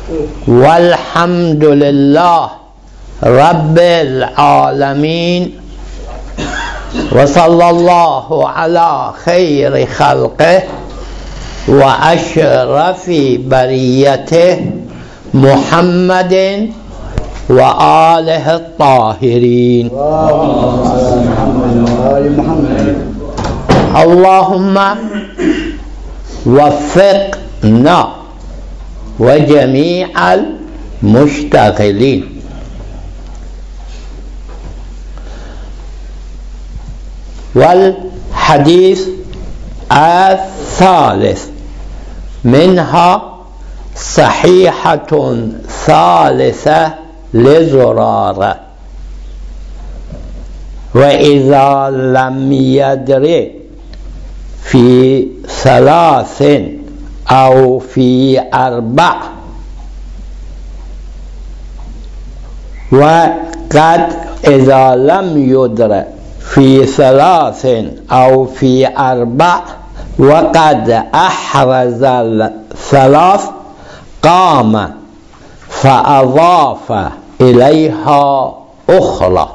والحمد لله رب العالمين، وصلى الله على خير خلقه وأشرف بريته محمد وآله الطاهرين. اللهم وفقنا وجميع المشتغلين. والحديث الثالث منها صحيحة ثالثة لزرارة: وإذا لم يدر في 3 أو في 4 وقد إذا لم يدر في 3 أو في 4 وقد أحرز 3 قام فأضاف إليها أخرى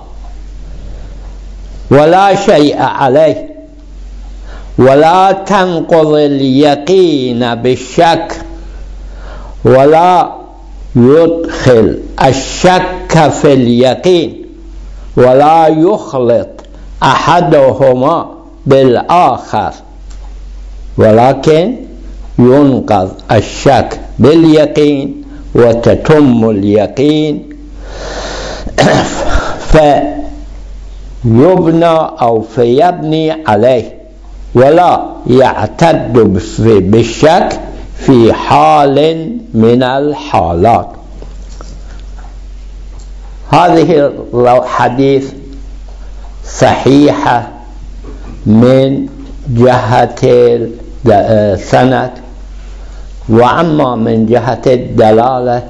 ولا شيء عليه، ولا تنقض اليقين بالشك، ولا يدخل الشك في اليقين، ولا يخلط أحدهما بالآخر، ولكن ينقض الشك باليقين وتتم اليقين، فيبنى أو فيبني عليه، ولا يعتد بالشك في حال من الحالات. هذه الحديث صحيحة من جهة السند، وأما من جهة الدلالة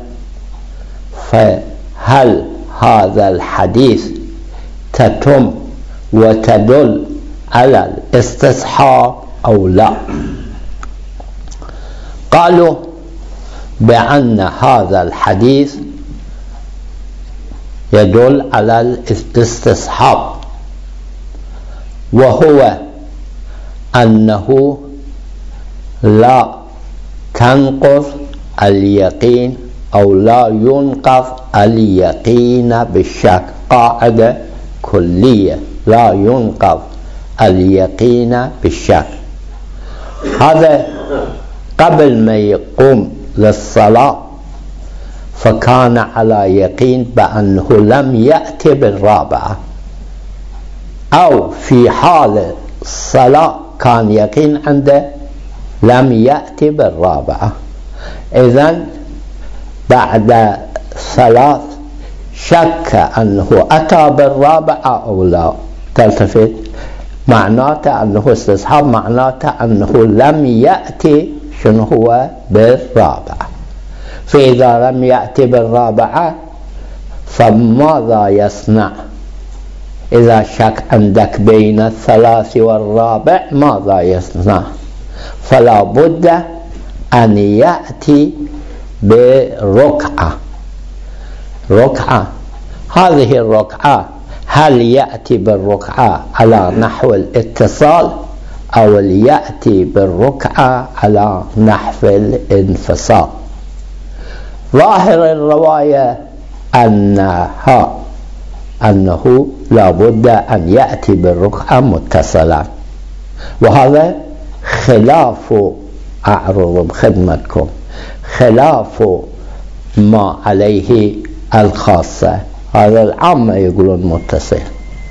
فهل هذا الحديث تتم وتدل على الاستصحاب أو لا؟ قالوا بأن هذا الحديث يدل على الاستصحاب، وهو أنه لا تنقض اليقين أو لا ينقض اليقين بالشك، قاعدة كلية: لا ينقض اليقين بالشك. هذا قبل ما يقوم للصلاة فكان على يقين بأنه لم يأتي بالرابعة، أو في حال الصلاة كان يقين عنده لم يأتي بالرابعة. إذن بعد 3 شك أنه أتى بالرابعة أو لا، تلتفت معناته أنه استصحاب، معناته أنه لم يأتي شنو هو بالرابعة. فإذا لم يأتي بالرابعة فماذا يصنع؟ إذا شك عندك بين 3 والرابع ماذا يصنع؟ فلا بد أن يأتي بركعة. هذه الركعة هل يأتي بالركعة على نحو الاتصال أو يأتي بالركعة على نحو الانفصال؟ ظاهر الرواية أنه لا بد أن يأتي بالركعة متصلا، وهذا خلاف، أعرض بخدمتكم، خلاف ما عليه الخاصة. هذا العامة يقولون متصل،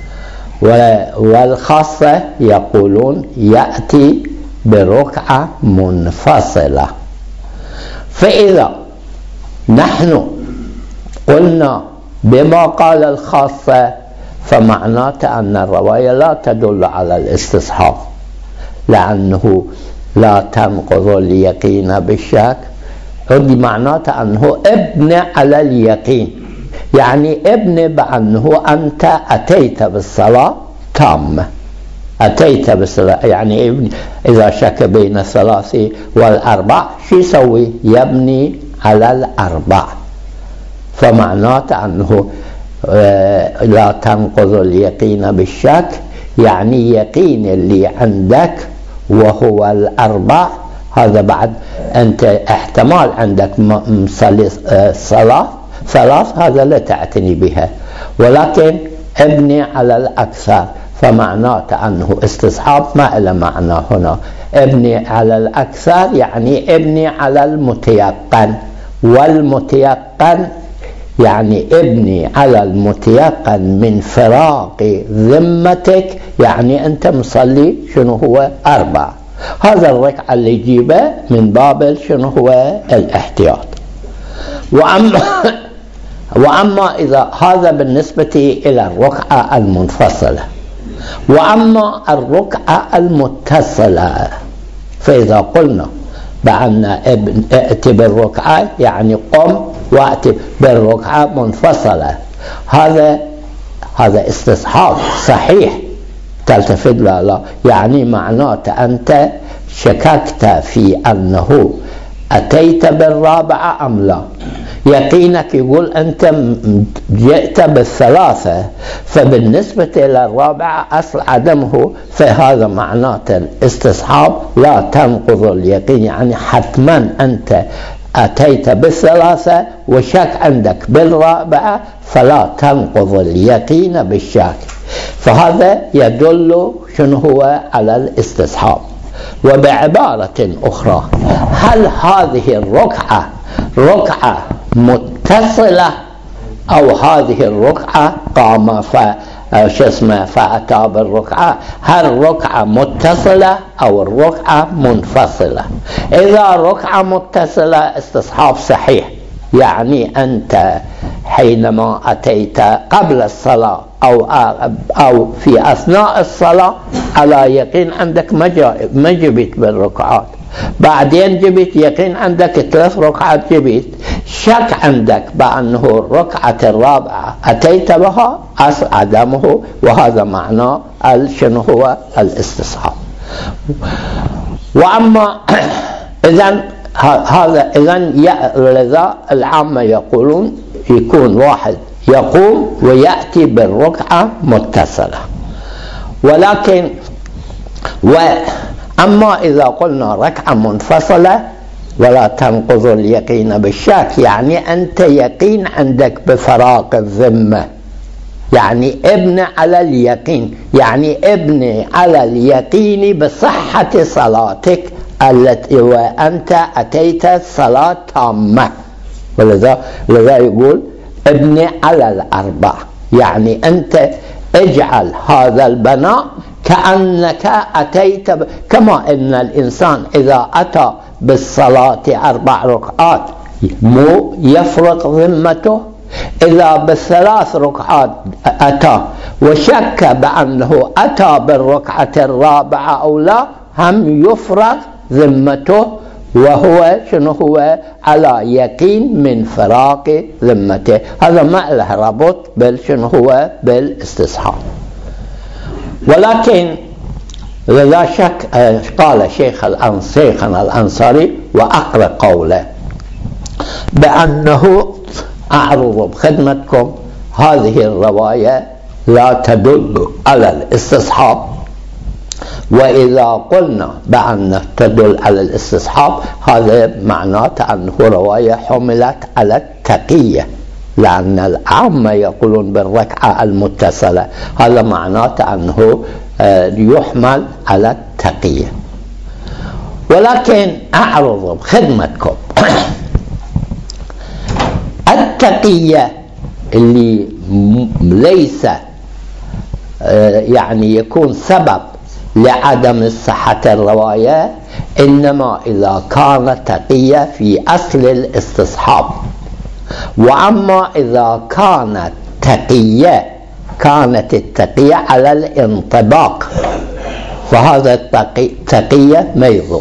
والخاصة يقولون يأتي بركعة منفصلة. فإذا نحن قلنا بما قال الخاصة فمعناته أن الرواية لا تدل على الاستصحاب، لأنه لا تنقض اليقين بالشك، هذه معناته أنه ابن على اليقين، يعني ابن بأنه أنت أتيت بالصلاة تامة، أتيت بالصلاة، يعني إذا شك بين 3 و4 شو يسوي؟ يبني على الأربع، فمعناته أنه لا تنقض اليقين بالشك، يعني يقين اللي عندك وهو الأربع، هذا بعد أنت احتمال عندك مصلي صلاة ثلاث، هذا لا تعتني بها، ولكن ابني على الأكثر، فمعناته أنه استصحاب ما له معنى هنا. ابني على الأكثر يعني ابني على المتيقن، والمتيقن يعني ابني على المتيقن من فراق ذمتك، يعني أنت مصلي شنو هو 4. هذا الركعة اللي يجيبه من باب شنو هو الاحتياط. وأما إذا هذا بالنسبة إلى الركعة المنفصلة، وأما الركعة المتصلة، فإذا قلنا بأن ائت بالركعة يعني قم وأتي بالركعة منفصلة، هذا استصحاب صحيح، تلتفت لا يعني معناته أنت شككت في أنه أتيت بالرابعة أم لا، يقينك يقول أنت جئت بالثلاثة، فبالنسبة إلى الرابعة أصل عدمه، فهذا معناته الاستصحاب لا تنقض اليقين، يعني حتما أنت أتيت بالثلاثة وشك عندك بالرابعة، فلا تنقض اليقين بالشك، فهذا يدل شنو هو على الاستصحاب. وبعبارة أخرى، هل هذه الركعة ركعة متصلة أو هذه الركعة قام فأتى بالركعة، هل ركعة متصلة أو الركعة منفصلة؟ إذا ركعة متصلة استصحاب صحيح، يعني أنت حينما أتيت قبل الصلاة أو في أثناء الصلاة على يقين عندك ما جبت بالركعات، بعدين جبت يقين عندك 3 ركعات جبت، شك عندك بأنه الركعة الرابعة أتيت بها أصل عدمه، وهذا معنى شنو هو الاستصحاب. وأما إذن هذا لذا العامة يقولون يكون واحد يقوم ويأتي بالركعة متصلة، ولكن أما إذا قلنا ركعة منفصلة ولا تنقض اليقين بالشك، يعني أنت يقين عندك بفراق الذمة، يعني ابن على اليقين، يعني ابن على اليقين بصحة صلاتك التي وأنت أتيت صلاة تامة، ولذا يقول ابن على الأربع، يعني أنت اجعل هذا البناء كأنك أتيت كما أن الإنسان إذا أتى بالصلاة 4 ركعات مو يفرق ذمته، إذا ب3 ركعات أتى وشك بأنه أتى بالركعة الرابعة أو لا، هم يفرق ذمته، وهو شنو هو على يقين من فراق ذمته. هذا ما له ربط شنو هو بالاستصحاب. ولكن لا شك قال شيخنا الأنصاري وأقرأ قوله بأنه أعرض بخدمتكم هذه الرواية لا تدل على الاستصحاب، وإذا قلنا بأنه تدل على الاستصحاب هذا معناته أنه رواية حملت على التقية، لأن العامة يقولون بالركعة المتصلة، هذا معناته أنه يحمل على التقية. ولكن أعرض بخدمتكم التقية اللي ليس يعني يكون سبب لعدم صحة الرواية، إنما إذا كانت تقية في أصل الاستصحاب. وأما إذا كانت التقية على الانطباق، فهذا التقية ما يضر.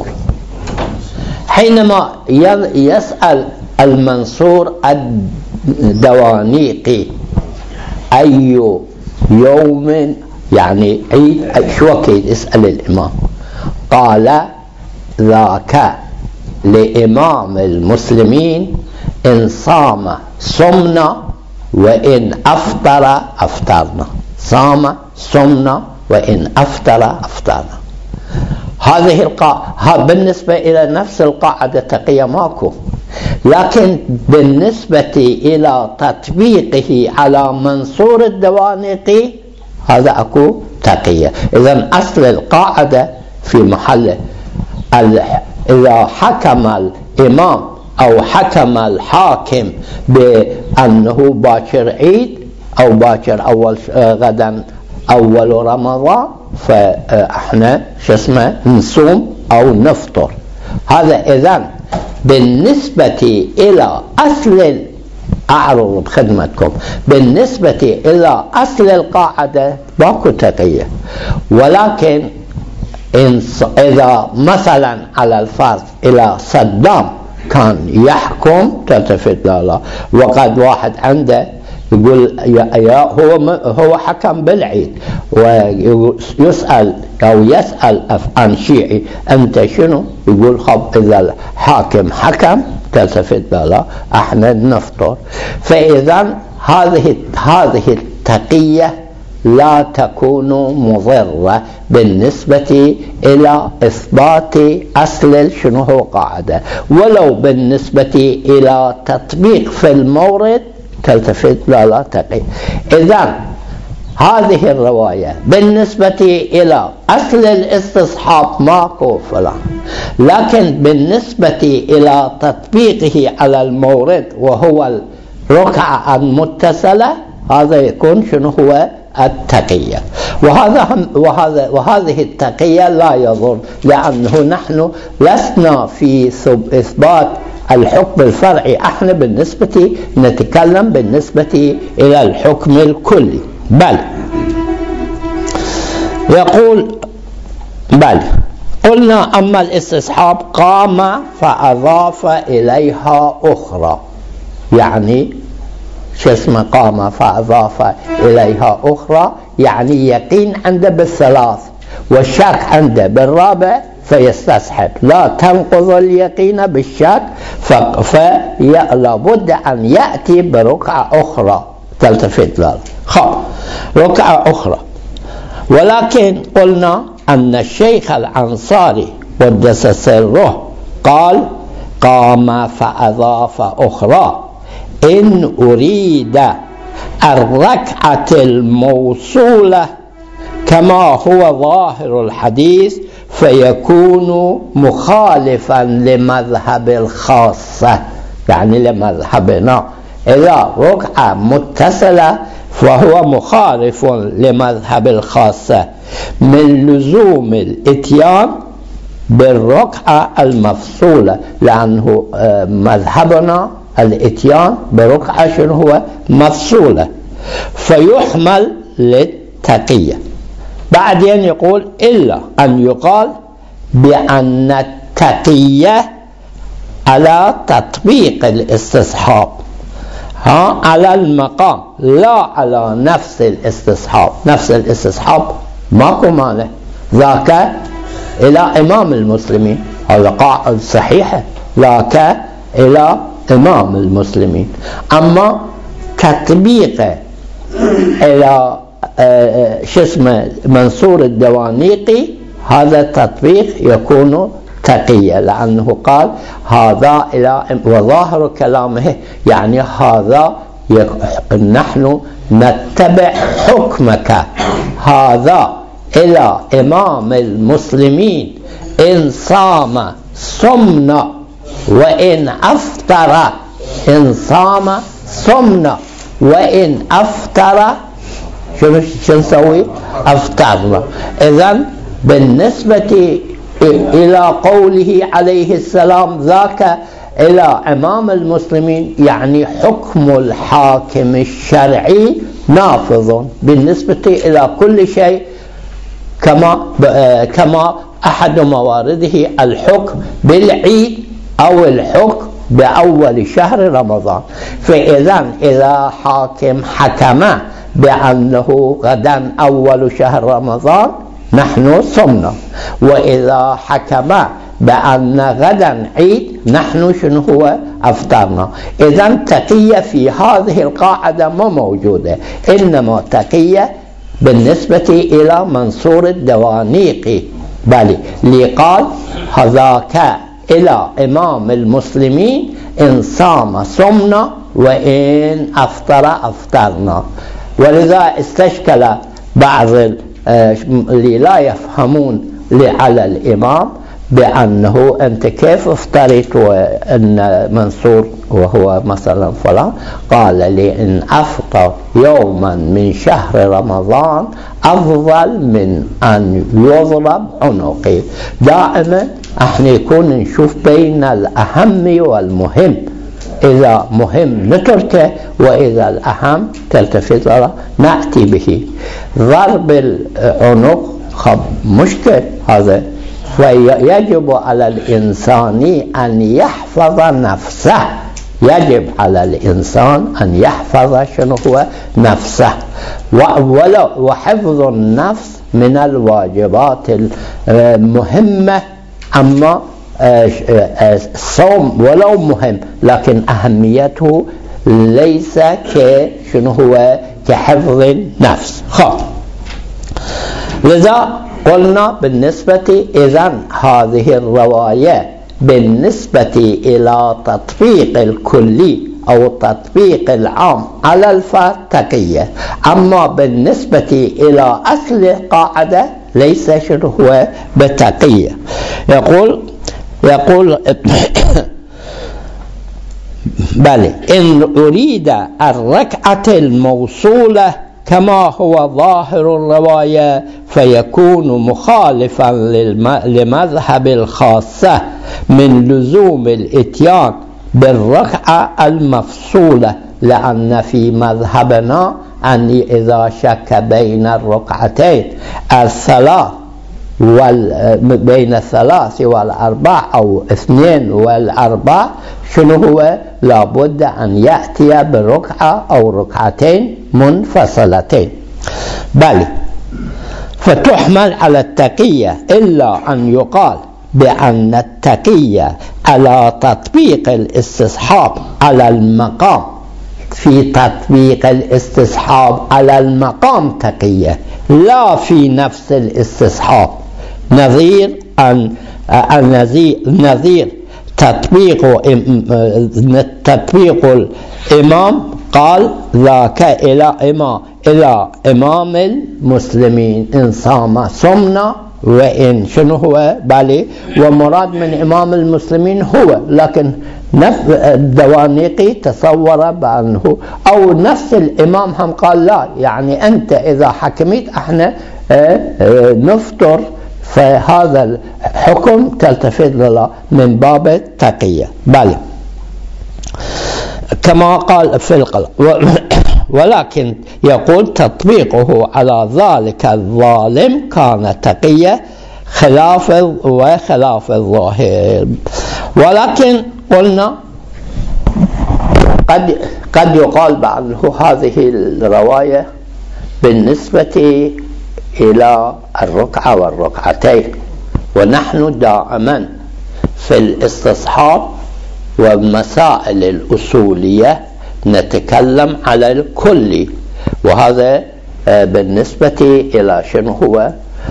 حينما يسأل المنصور الدوانيقي أي يوم يعني عيد، شو وقت يسأل الإمام؟ قال ذاك لإمام المسلمين إن صام صمنا وإن أفطر أفطرنا. صام صمنا وإن أفطر أفطرنا. هذه بالنسبة إلى نفس القاعدة تقية ماكو، لكن بالنسبة إلى تطبيقه على منصور الدوانيقي هذا أكو تقية. إذن أصل القاعدة في محله إذا حكم الإمام أو حكم الحاكم بأنه باكر عيد أو باكر أول غدا أول رمضان فإحنا نصوم أو نفطر. هذا إذن بالنسبة إلى أصل أعرض بخدمتكم بالنسبة إلى أصل القاعدة باكو تقية. ولكن إذا مثلا على الفرض إلى صدام كان يحكم تلتفت لا وقد واحد عنده يقول هو حكم بالعيد ويسأل أو يسأل عن شيعي أنت شنو؟ يقول خب إذا الحاكم حكم تلتفت لا احنا نفطر. فإذا هذه التقية لا تكون مضرة بالنسبة إلى إثبات أصل شنو هو قاعدة، ولو بالنسبة إلى تطبيق في المورد تلتفت لا تقي. إذن هذه الرواية بالنسبة إلى أصل الاستصحاب ماكو فلان، لكن بالنسبة إلى تطبيقه على المورد وهو الركعة المتصلة هذا يكون شنو هو التقية. وهذه التقية لا يضر، لأنه نحن لسنا في إثبات الحكم الفرعي، احنا بالنسبة نتكلم بالنسبة إلى الحكم الكلي. بل يقول بل قلنا أما الاستصحاب قام فأضاف إليها أخرى، يعني شو اسمه قام فأضاف إليها أخرى، يعني يقين عنده بالثلاث والشك عنده بالرابع فيستصحب، لا تنقض اليقين بالشك فلا بد أن يأتي بركعة أخرى تلتفت له. ركعة أخرى. ولكن قلنا أن الشيخ الأنصاري قدس سره قال قام فأضاف أخرى إن أريد الركعة الموصولة كما هو ظاهر الحديث فيكون مخالفا لمذهب الخاصة، يعني لمذهبنا إذا ركعة متصلة فهو مخالف لمذهب الخاصة من لزوم الاتيان بالركعة المفصولة، لأنه مذهبنا الاتيان بركعة شنو هو مفصولة، فيحمل للتقية. بعدين يقول إلا أن يقال بأن التقية على تطبيق الاستصحاب على المقام لا على نفس الاستصحاب. نفس الاستصحاب ماكو مانع، ذاك إلى إمام المسلمين، هذا قاعدة صحيحة، ذاك إلى إمام المسلمين. أما تطبيقه إلى شو اسمه منصور الدوانيقي هذا تطبيق يكون تقية، لأنه قال هذا إلى وظاهر كلامه يعني هذا نحن نتبع حكمك هذا إلى إمام المسلمين إن صام صمنا وإن أفطر، إن صام صمنا وإن أفطر شو نسوي؟ أفطرنا. إذن بالنسبة إلى قوله عليه السلام ذاك إلى إمام المسلمين يعني حكم الحاكم الشرعي نافذ بالنسبة إلى كل شيء، كما أحد موارده الحكم بالعيد أو الحكم بأول شهر رمضان. إذا حاكم حكم بأنه غدا أول شهر رمضان نحن صمنا، وإذا حكم بأن غدا عيد نحن شنو هو أفطرنا. إذا تقية في هذه القاعدة ما موجودة، إنما تقية بالنسبة إلى منصور الدوانيقي، بل لقال هذاك إلى إمام المسلمين إن صام صمنا وإن أفطر أفطرنا. ولذا استشكل بعض اللي لا يفهمون على الإمام بأنه أنت كيف افترضت وأن منصور وهو مثلا فلان قال لي إن أفطر يوما من شهر رمضان أفضل من أن يضرب عنقي. دائما احنا يكون نشوف بين الأهم والمهم، إذا مهم نتركه وإذا الأهم تلتفت له نأتي به. ضرب العنق خب مشكل هذا، فيجب على الإنسان أن يحفظ نفسه، يجب على الإنسان أن يحفظ شنو هو نفسه، وحفظ النفس من الواجبات المهمة. أما الصوم ولو مهم لكن أهميته ليس كشنو هو كحفظ النفس. لذا قلنا بالنسبة إذن هذه الرواية بالنسبة إلى تطبيق الكلي أو تطبيق العام على الفرد تقية، أما بالنسبة إلى أصل القاعدة ليس شنو هو بتقية. يقول بل إن أريد الركعة الموصولة كما هو ظاهر الرواية فيكون مخالفا لمذهب الخاصة من لزوم الاتيان بالركعة المفصولة، لأن في مذهبنا أن إذا شك بين الركعتين الثلاث بين الثلاث والأربع أو 2 والأربع شنو هو لابد أن يأتي بركعة أو ركعتين منفصلتين. بل فتحمل على التقية، إلا أن يقال بأن التقية على تطبيق الاستصحاب على المقام، في تطبيق الاستصحاب على المقام تقية لا في نفس الاستصحاب. نظير تطبيق الإمام قال ذاك إلى إمام المسلمين إن صام صمنا وإن شنو هو بالي، ومراد من إمام المسلمين هو، لكن الدوانيقي تصور بأنه أو نفس الإمام هم قال لا، يعني أنت إذا حكمت احنا نفطر، فهذا الحكم تلتفت له من باب التقية. بل كما قال في القلب ولكن يقول تطبيقه على ذلك الظالم كان تقية وخلاف الظاهر. ولكن قلنا قد يقال بأنه هذه الرواية بالنسبة إلى الركعة والركعتين، ونحن دائما في الاستصحاب والمسائل الأصولية نتكلم على الكل، وهذا بالنسبة إلى شنو هو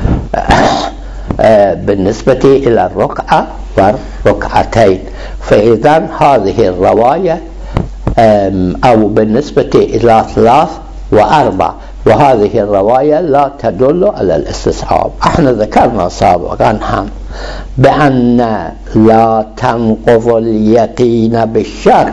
بالنسبة إلى الركعة والركعتين. فإذا هذه الرواية أو بالنسبة إلى 3 و4، وهذه الرواية لا تدل على الاستصحاب. احنا ذكرنا سابقا بأن لا تنقض اليقين بالشك،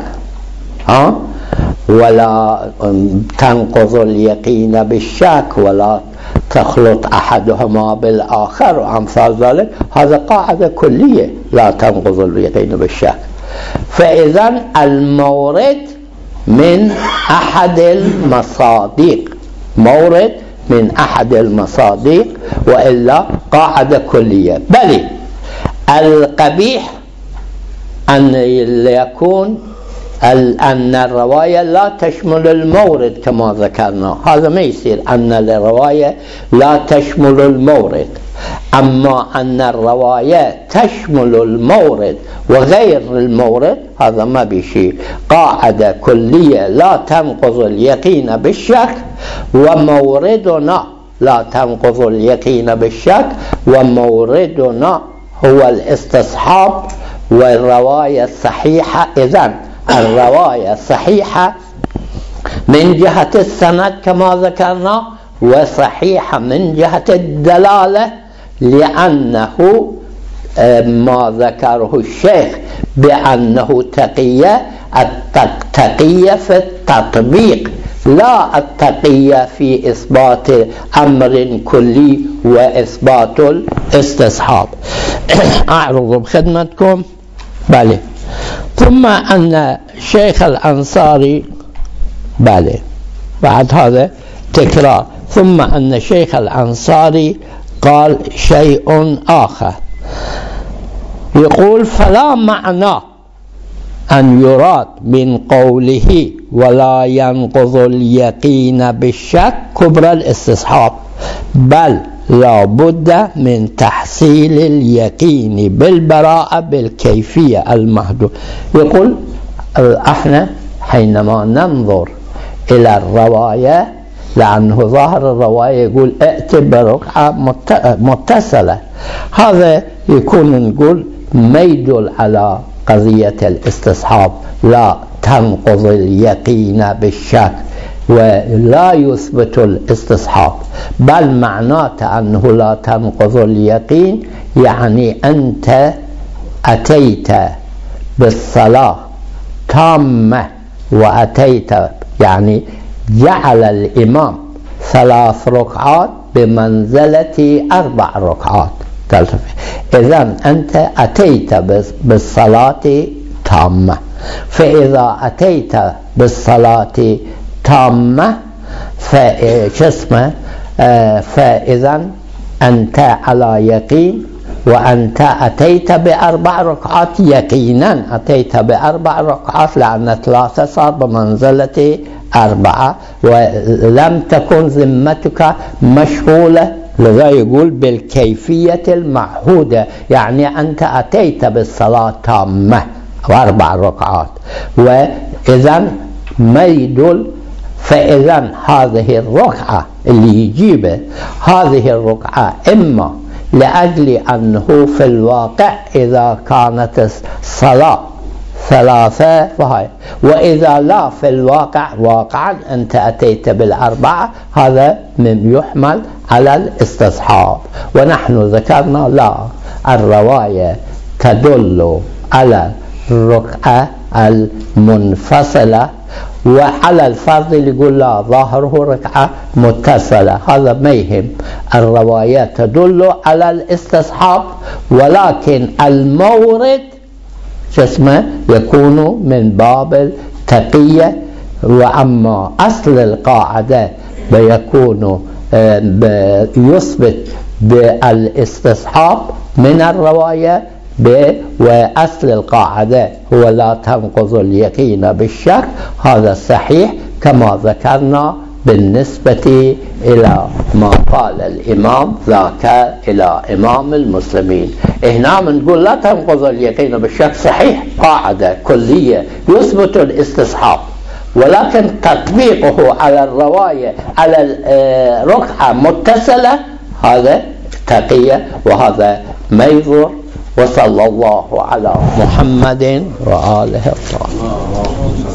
ولا تنقض اليقين بالشك، ولا تخلط أحدهما بالآخر وأمثال ذلك. هذا قاعدة كلية لا تنقض اليقين بالشك. فإذا المورد من أحد المصادق، وإلا قاعدة كلية. بل القبيح أن يكون أن الرواية لا تشمل المورد كما ذكرنا، هذا ما يصير أن الرواية لا تشمل المورد. أما أن الرواية تشمل المورد وغير المورد هذا ما بشيء. قاعدة كلية لا تنقض اليقين بالشك، وموردنا لا تنقض اليقين بالشك، وموردنا هو الاستصحاب والرواية الصحيحة. إذن الرواية الصحيحة من جهة السند كما ذكرنا، وصحيحة من جهة الدلالة، لأنه ما ذكره الشيخ بأنه تقية، التقية في التطبيق لا التقية في إثبات أمر كلي وإثبات الاستصحاب. أعرض بخدمتكم. بله. ثم أن شيخ الأنصاري، بله بعد هذا تكرار، ثم أن شيخ الأنصاري قال شيء آخر، يقول: فلا معنى أن يراد من قوله ولا ينقض اليقين بالشك كبر الاستصحاب، بل لا بد من تحصيل اليقين بالبراءة بالكيفية المحدودة. يقول احنا حينما ننظر إلى الرواية، لأنه ظاهر الرواية يقول ائت بركعة متصلة، هذا يكون نقول ما يدل على قضية الاستصحاب، لا تنقض اليقين بالشك ولا يثبت الاستصحاب، بل معناته أنه لا تنقض اليقين يعني أنت أتيت بالصلاة تامة، وأتيت يعني جعل الإمام 3 ركعات بمنزلة 4 ركعات. إذن أنت أتيت بالصلاة تامة، فإذا أتيت بالصلاة تامة فإذا أنت على يقين، وأنت أتيت ب4 ركعات يقينا، أتيت ب4 ركعات لأن 3 صار بمنزلة 4، ولم تكن ذمتك مشغولة، لذا يقول بالكيفية المعهودة، يعني أنت أتيت بالصلاة تامة 4 ركعات، وإذن ما يدل. فإذن هذه الركعة اللي يجيبه، هذه الركعة إما لأجل أنه في الواقع إذا كانت الصلاة 3 فهي، وإذا لا في الواقع واقعا أنت أتيت بال4، هذا من يحمل على الاستصحاب. ونحن ذكرنا لا، الرواية تدل على الركعة المنفصلة، وعلى الفرض اللي يقول لا ظاهره ركعة متصلة، هذا ما يهم. الرواية تدل على الاستصحاب، ولكن المورد يكون من باب التقية، وأما أصل القاعدة بيكون يثبت بالاستصحاب من الرواية، وأصل القاعدة هو لا تنقض اليقين بالشك، هذا صحيح كما ذكرنا بالنسبة إلى ما قال الإمام ذاك إلى إمام المسلمين. هنا بنقول لا تنقض اليقين بالشك، صحيح قاعدة كلية يثبت الاستصحاب، ولكن تطبيقه على الرواية على الركعة متصلة هذا تقية، وهذا ما يضر. وصلى الله على محمد وآله الطاهرين.